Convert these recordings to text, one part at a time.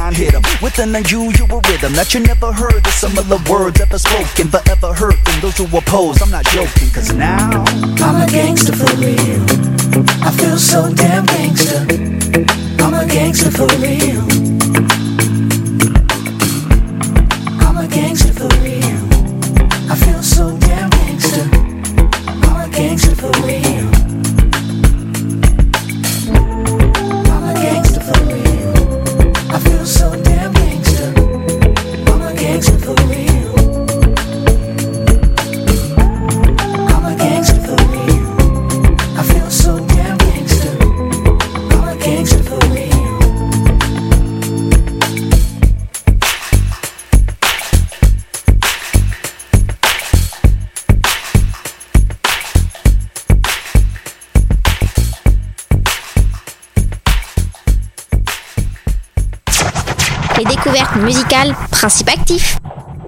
line hit 'em with an unusual rhythm that you never heard of similar words ever spoken, forever heard from those who oppose. I'm not joking, cause now I'm a gangster for real. I feel so damn gangster. I'm a gangster for real. I'm a gangster for real. I feel so damn gangster. I'm a gangster for real. I'm a gangster for real. I feel so damn gangster. I'm a gangster for real. I'm a gangster for real. I feel so damn gangster. I'm a gangster for real. Les découvertes musicales, principe actif.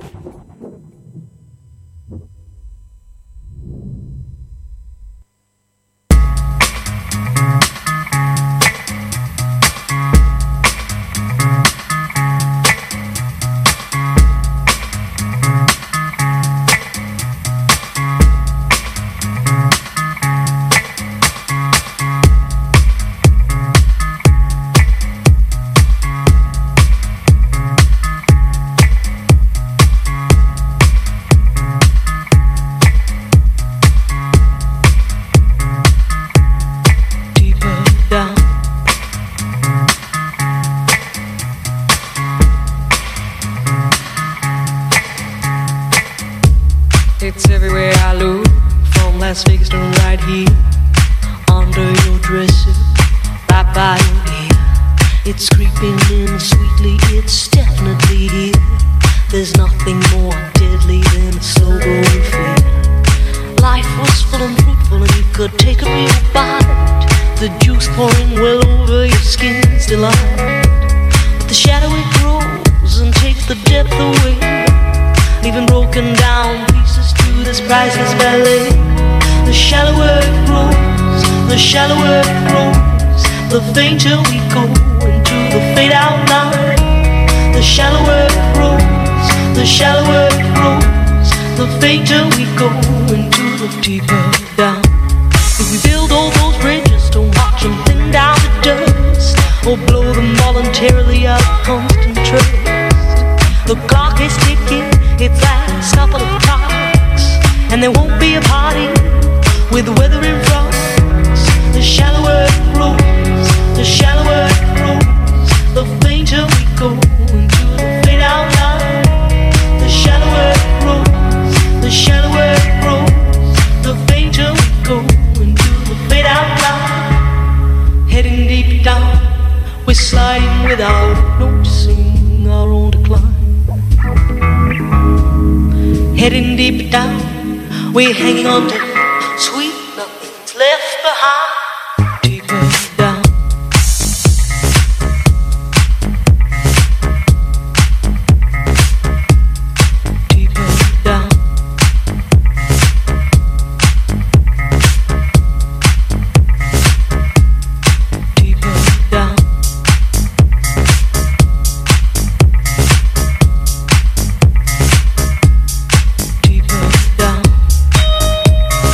It's everywhere I look, from Las Vegas to right here, under your dresser, right by your ear. It's creeping in sweetly, it's definitely here. There's nothing more deadly than a slow growing fear. Life was full and fruitful and you could take a real bite. The juice pouring well over your skin's delight. But the shadow it grows and takes the depth away, leaving broken down pieces to this priceless ballet. The shallower it grows, the shallower it grows, the fainter we go into the fade out line. The shallower it grows, the shallower it grows, the fainter we go into the deeper down. If we build all those bridges, don't watch them thin down to dust, or blow them voluntarily out of constant trust. The clock is ticking, it's last couple of clocks, and there won't be a party with the weather in front. The shallower it grows, the shallower it grows, the fainter we go into the fade out line. The shallower it grows, the shallower it grows, the fainter we go into the fade out line. Heading deep down, we're sliding without noticing our own decline. Heading deep down, we're hanging on to sweet nothing's left behind. Deeper down. Deeper down. Deeper down. Deeper down.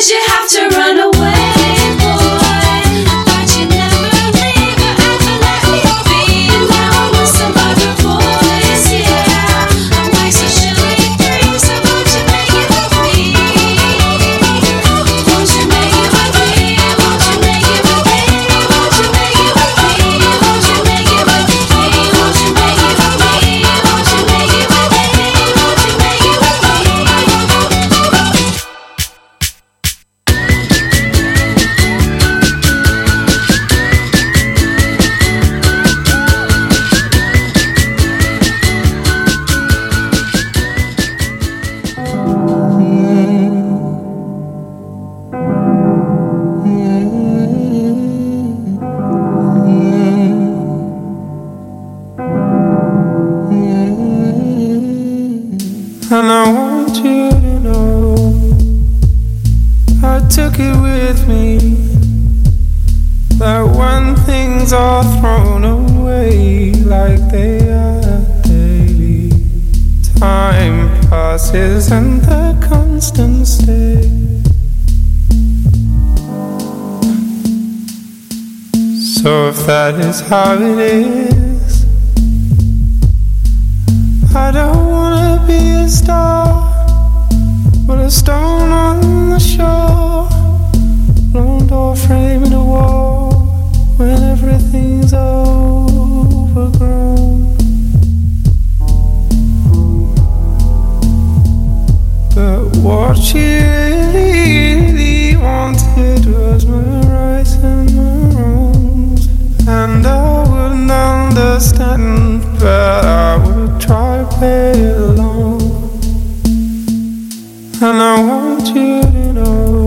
did you have to run away, boy? I thought you'd never leave, but ever let me be. And now I'm with some other boys, yeah. I'm like so surely free, so won't you make it with me? Won't you make it with me? Won't you make it with me? Won't you make it with me? Won't you make it with me? Won't you make it with me? Won't you make it with me? Won't you make it with me? And I want you to know I took it with me, that when things are thrown away like they are daily, time passes and the constant stay. So if that is how it is, I don't wanna be a star, but a stone on the shore, lone door framing a wall when everything's overgrown. But what she really wanted was my rights and my wrongs, and I wouldn't understand, but I would try to play along. And I want you to know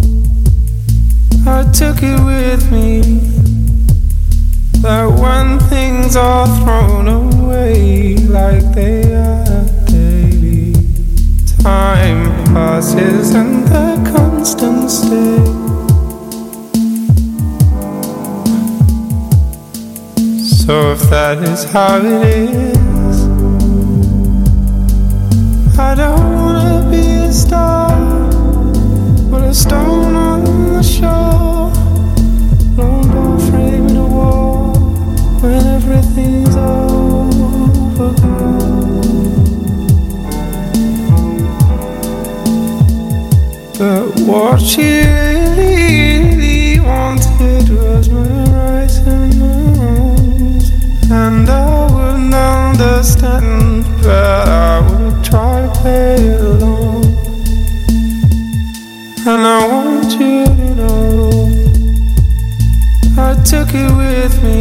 I took it with me, that when things are thrown away like they are daily, time passes and the constant stay. So if that is how it is, I don't wanna be a star, but a stone on the shore, lone door framing a wall when everything's overgrown. But what she really wanted was my rights and my wrongs, and I wouldn't understand, but I would try to play along. And I want you to know I took it with me,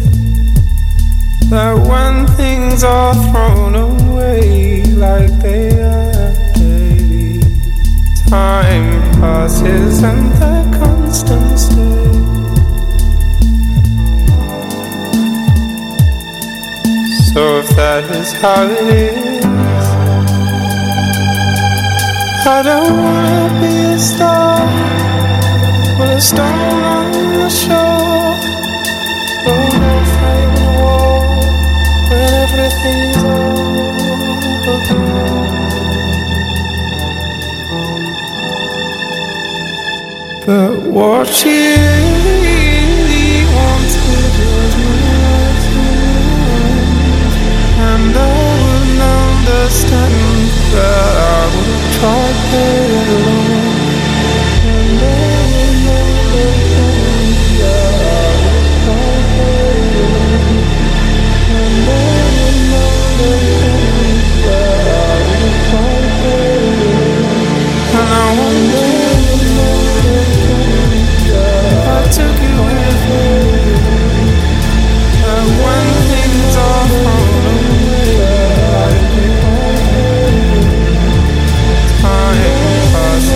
that when things are thrown away like they are daily, time passes and the constant stay. So if that is how it is, I don't wanna be a star, but a stone on the shore, lone door framing a wall when everything's overgrown. But what she really wanted was my rights and I wouldn't understand, but I would try to play along. And I wouldn't understand, but I would try to play along. And I wouldn't understand, but I would try to play along. And I wouldn't understand, I took it with me, and when things are thrown away, time passes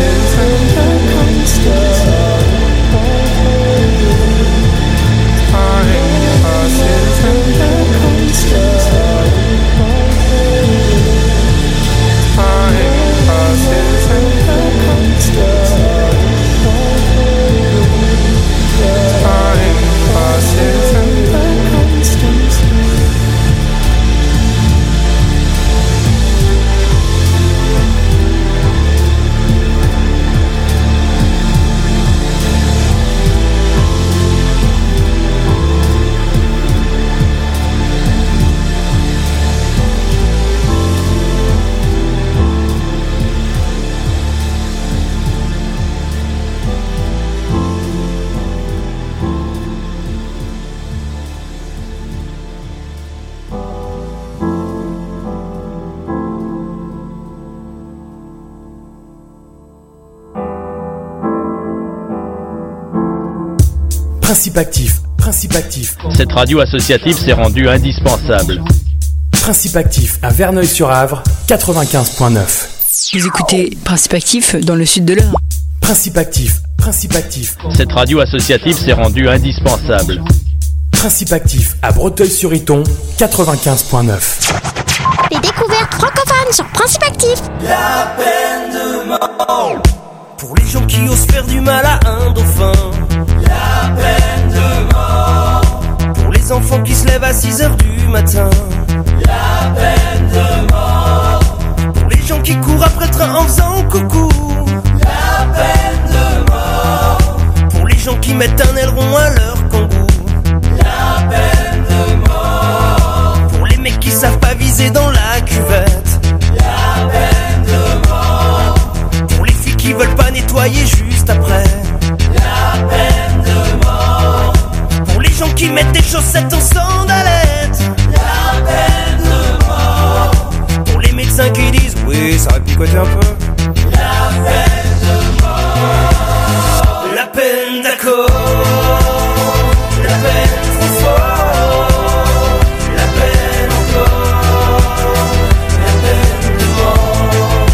Principe actif, principe actif. Cette radio associative s'est rendue indispensable. Principe actif à Verneuil-sur-Avre, 95.9. Vous écoutez Principe actif dans le sud de l'Eure. Principe actif, principe actif. Cette radio associative s'est rendue indispensable. Principe actif à Breteuil-sur-Iton, 95.9. Les découvertes francophones sur Principe actif. La peine de mort pour les gens qui osent faire du mal à un dauphin. La peine de mort pour les enfants qui se lèvent à 6h du matin. La peine de mort pour les gens qui courent après le train en faisant coucou. La peine de mort pour les gens qui mettent un aileron à leur kangou. La peine de mort pour les mecs qui savent pas viser dans la cuvette. La peine de mort pour les filles qui veulent pas nettoyer juste après. La peine de mort pour les gens qui mettent des chaussettes en sandalettes. La peine de mort pour les médecins qui disent oui, ça va picoter un peu. La peine de mort, la peine d'accord, la peine trop fort, la peine encore, la peine de mort.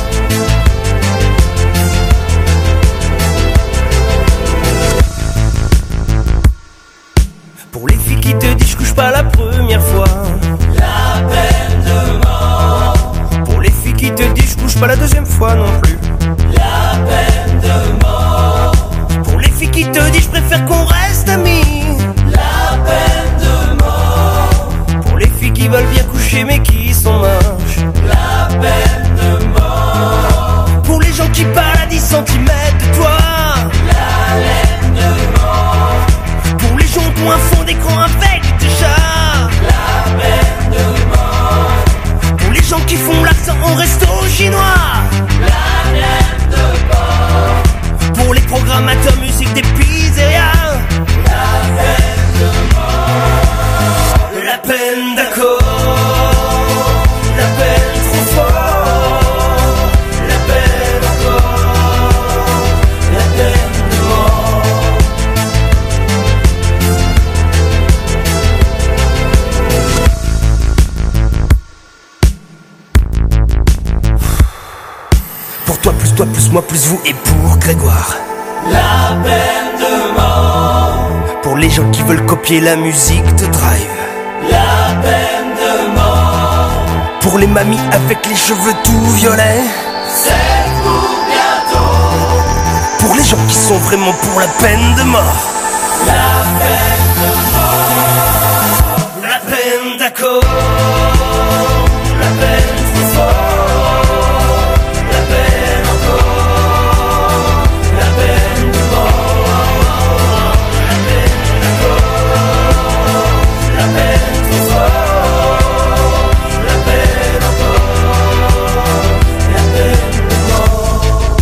Pour les filles qui te disent je couche pas la première fois. La peine de mort. Pour les filles qui te disent je couche pas la deuxième fois non plus. La peine de mort. Pour les filles qui te disent je préfère qu'on reste amis. La peine de mort. Pour les filles qui veulent bien coucher mais qui sont moches. La peine de mort. Pour les gens qui parlent à 10 cm de toi. La laine de mort. Pour les gens qui ont un fond d'écran avec des chats. La peine de mort. Pour les gens qui font l'accent au resto chinois. La laine de mort. Pour les programmateurs musique des pizzerias. La peine de mort. La peine d'accord. La peine trop fort. La peine encore. La peine de mort. Pour toi, plus moi, plus vous et pour Grégoire. La peine de mort. Pour les gens qui veulent copier la musique de Drive. La peine de mort. Pour les mamies avec les cheveux tout violets. C'est pour bientôt. Pour les gens qui sont vraiment pour la peine de mort. La peine de mort. La peine d'accord. La peine trop fort. La peine encore. La peine de mort. La peine d'accord. La peine trop fort. La peine encore. La peine de mort.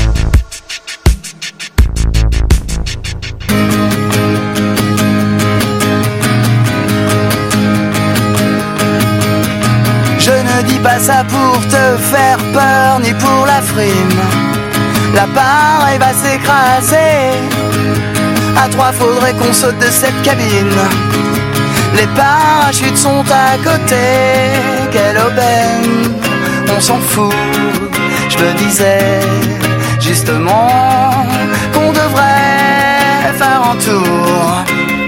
Je ne dis pas ça pour te faire peur ni pour la frime. L'appareil va s'écraser. À 3 faudrait qu'on saute de cette cabine. Les parachutes sont à côté. Quelle aubaine, on s'en fout. Je me disais justement qu'on devrait faire un tour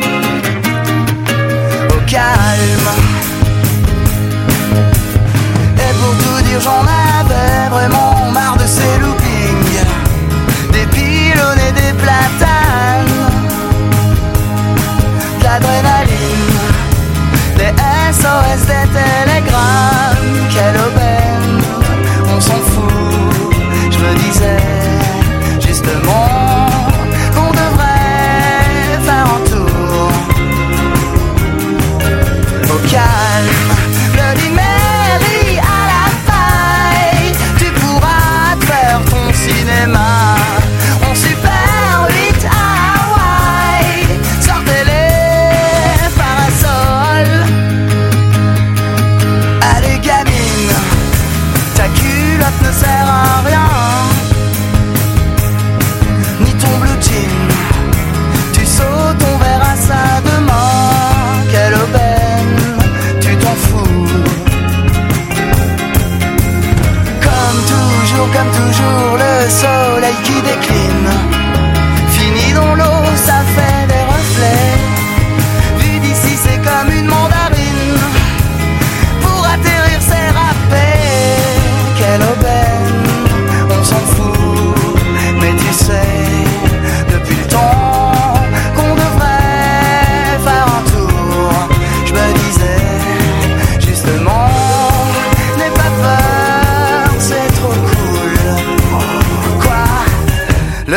au calme. Et pour tout dire, j'en avais vraiment marre de ces loopings, des pylônes et des platanes, de l'adrénaline, des SOS, des télégrammes. Quelle aubaine, on s'en fout. Je me disais justement qu'on devrait faire un tour au calme. Bloody Mary à la paille, tu pourras te faire ton cinéma en Super 8 à Hawaï. Sortez les parasols. Allez gamine, ta culotte ne sert à rien, ni ton blue jean. Tu sautes ton verre à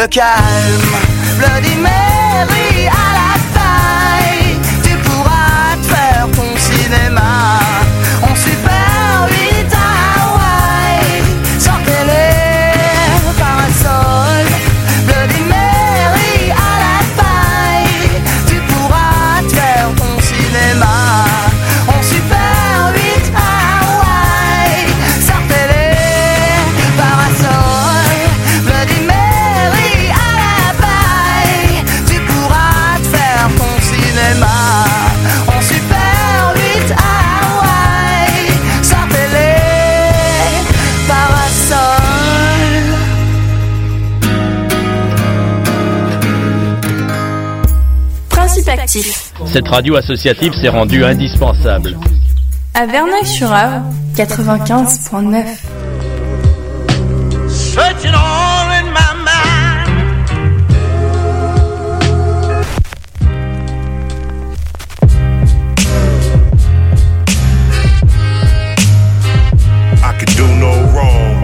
calme. Bloody Mary à la taille, tu pourras te faire ton cinéma en Super 8 à Hawaï. Sortez-les parasols. Bloody Mary à la taille, tu pourras te faire ton cinéma en Super 8 à Hawaï. Sortez-les parasols. Bloody Mary à la taille, tu pourras te faire ton cinéma en Super 8 à Hawaï. Sortez-les parasols. Principe actif. Cette radio associative s'est rendue indispensable. À Verneuil-sur-Avre, 95.9. Searching all in my mind. I could do no wrong.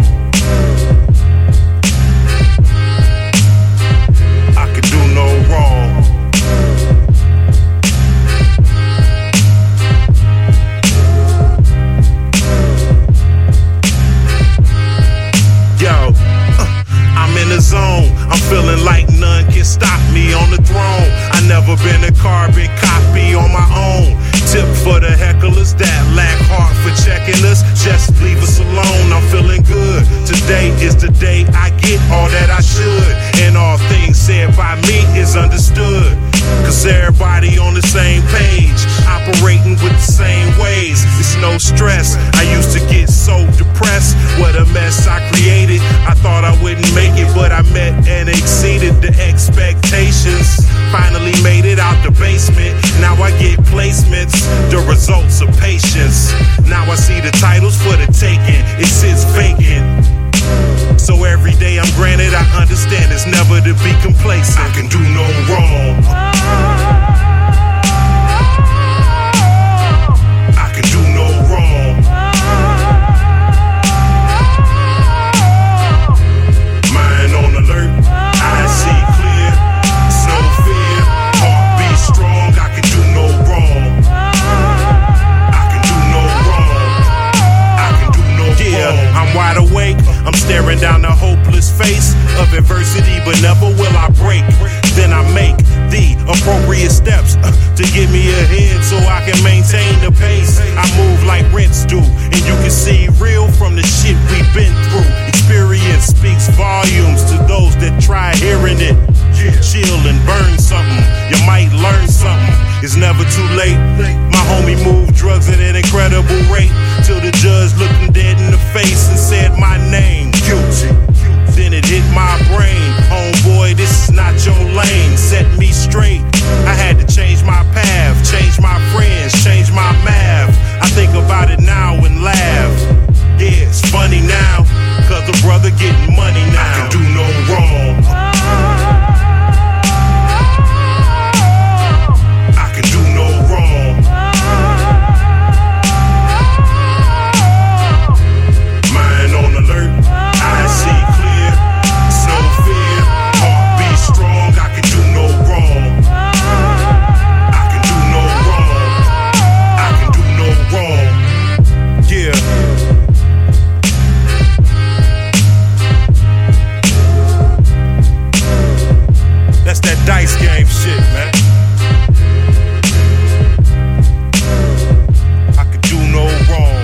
I could do no wrong. Yo, I'm in the zone. I'm feeling like none can stop me on the throne. I never been a carbon copy on my own. Tip for the hecklers that lack heart for checking us. Just leave us alone. I'm feeling good. Today is the day I get all that I should. And all things said by me is understood. Cause everybody on the same page, operating with the same ways. It's no stress. I used to get so depressed. What a mess I created. I thought I wouldn't make it, but I met and exceeded the expectations. Finally made it out the basement. Now I get placements, the results of patience. Now I see the titles for the taking. It sits vacant. So every day I'm granted, I understand it's never to be complacent. I can do no wrong. I can do no wrong. Mind on alert, I see clear. It's no fear, heart beat strong. I can do no wrong. I can do no wrong. I can do no wrong. Yeah, I'm wide awake. I'm staring down the hopeless face of adversity, but never will I break. Then I make the appropriate steps to get me ahead so I can maintain the pace. I move like rents do, and you can see real from the shit we've been through. Experience speaks volumes to those that try hearing it. Chill and burn something, you might learn something. It's never too late. My homie moved drugs at an incredible rate, till the judge looked him dead in the face and said my name, guilty. Then it hit my brain, homeboy, this is not your lane. Set me straight, I had to change my path, change my friends, change my math. I think about it now and laugh. Yeah, it's funny now, cause the brother getting money now. I can do no wrong. I can do no wrong. Mind on alert, I see clear. It's no fear, heart beat strong. I can do no wrong. I can do no wrong. I can do no wrong. Yeah. That's that dice game shit, man. I could do no wrong.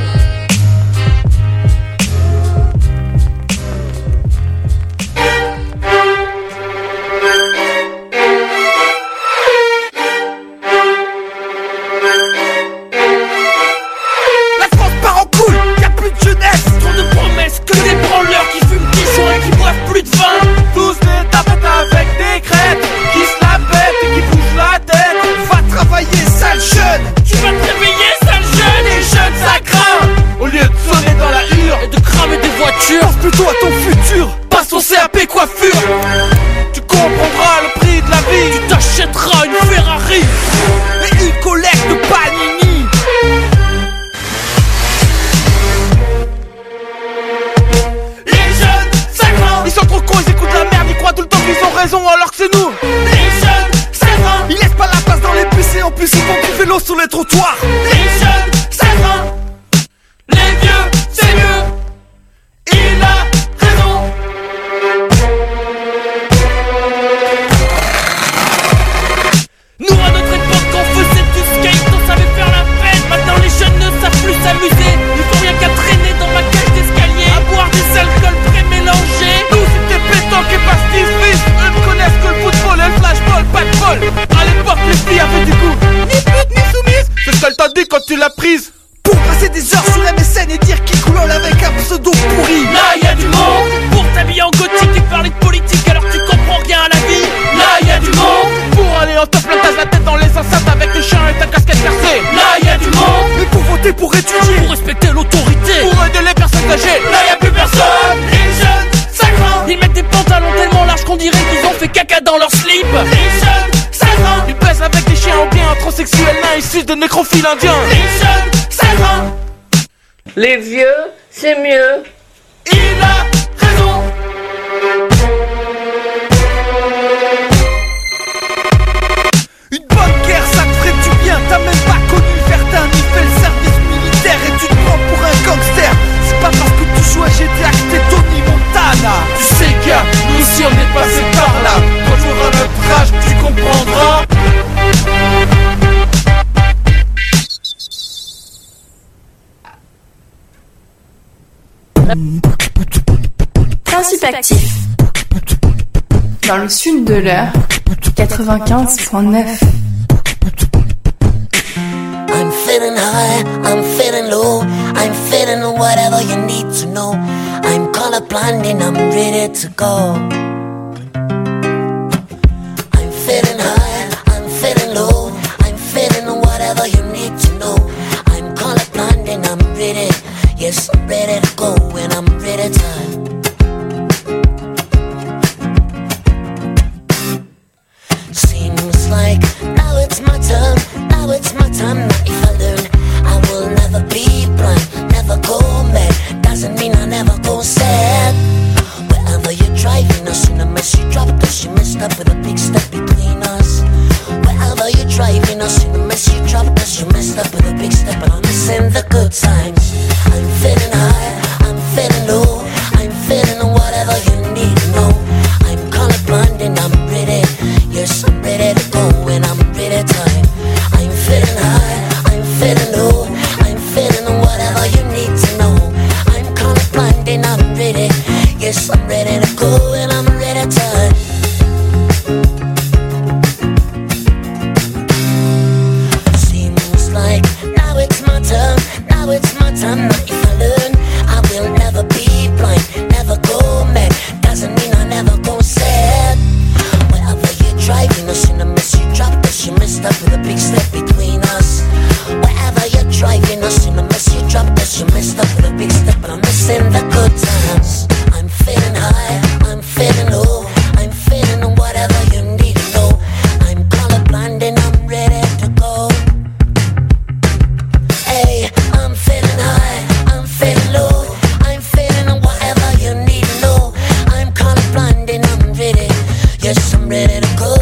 La France part en couille, y'a plus de jeunesse. Trop de promesses, que des branleurs qui fument, qui sont et qui boivent plus de vin. Tous des tapettes avec des crêtes, qui se la pètent et qui bougent raison alors que c'est nous. Les jeunes, ça va. Ils laissent pas la place dans les bus et en plus ils font du vélo sur les trottoirs. Les jeunes, ça va. Les vieux, c'est mieux. Il a raison. Nous à notre époque on faisait du skate, on savait faire la fête. Maintenant les jeunes ne savent plus s'amuser. Ils font rien qu'à traîner dans ma cage d'escalier, à boire des alcools pré-mélangés. Nous c'était pétanque et pastis-fils. Eux ne connaissent que le football et le flashball, pas de bol. À l'époque les filles avaient du goût. Ni pute ni soumise. C'est ce qu'elle t'a dit quand tu l'as prise. Pour passer des heures sur MSN et dire qui coulole avec un pseudo pourri. Là y'a du monde. Pour t'habiller en gothique et parler de politique alors que tu comprends rien à la vie. Là y'a du monde. Pour aller en top plantage la tête dans les enceintes avec tes chiens et ta casquette percée. Là y'a du monde. Mais pour voter, pour étudier, pour respecter l'autorité, pour aider les personnes âgées. Là y'a plus personne. Les jeunes, ça craint. Ils mettent des pantalons tellement larges qu'on dirait qu'ils ont fait caca dans leur slip. Les jeunes, ça craint. Ils baissent avec des chiens ou bien transsexuels nains issus de nécrophiles indiens. Les jeunes, ça craint. Les vieux, c'est mieux. Il a raison. Une bonne guerre, ça te ferait du bien. T'as même pas connu Verdun ni fait le service militaire et tu te prends pour un gangster. C'est pas parce que tu joues à GTA que t'es Tony Montana. Tu sais gars, nous aussi on est passé par là. Quand tu auras notre âge, tu comprendras. Principe actif. Dans le sud de l'heure, 95.9. I'm feeling high, I'm feeling low, I'm feeling whatever you need to know. I'm colorblind and I'm ready to go. I'm feeling high, I'm feeling low, I'm feeling whatever you need to know. I'm colorblind and I'm ready, yes I'm ready to go and I'm ready to. Seems like now it's my turn, now it's my time. If I learn, I will never be blind, never go mad. Doesn't mean I never go sad. Wherever you're driving, I seen a mess you dropped, cause you messed up with a big step between us. Wherever you're driving, I seen a mess you dropped, cause you messed up with a big step, but I'm missing the good times. I'm feeling high, I'm feeling low, I'm feeling whatever you need to know. I'm colorblind and I'm ready, yes I'm ready to go and I'm ready time. I'm feeling high, I'm feeling low, I'm feeling whatever you need to know. I'm colorblind and I'm ready, yes I'm ready to go and I'm ready time. Seems like now it's my turn, now it's my time. Now if I learn, I will never be blind, never go mad. Doesn't mean I never go sad. Wherever you're driving, I seen a mess you dropped, cause you messed up with a big step between us. Wherever you're driving, I seen a mess you dropped, cause you messed up with a big step, but I'm missing the good times. I'm feeling high, I'm feeling low, I'm feeling whatever you need to know. I'm colorblind and I'm ready to go. Hey, I'm feeling high, I'm feeling low, I'm feeling whatever you need to know. I'm colorblind and I'm ready, yes I'm ready to go.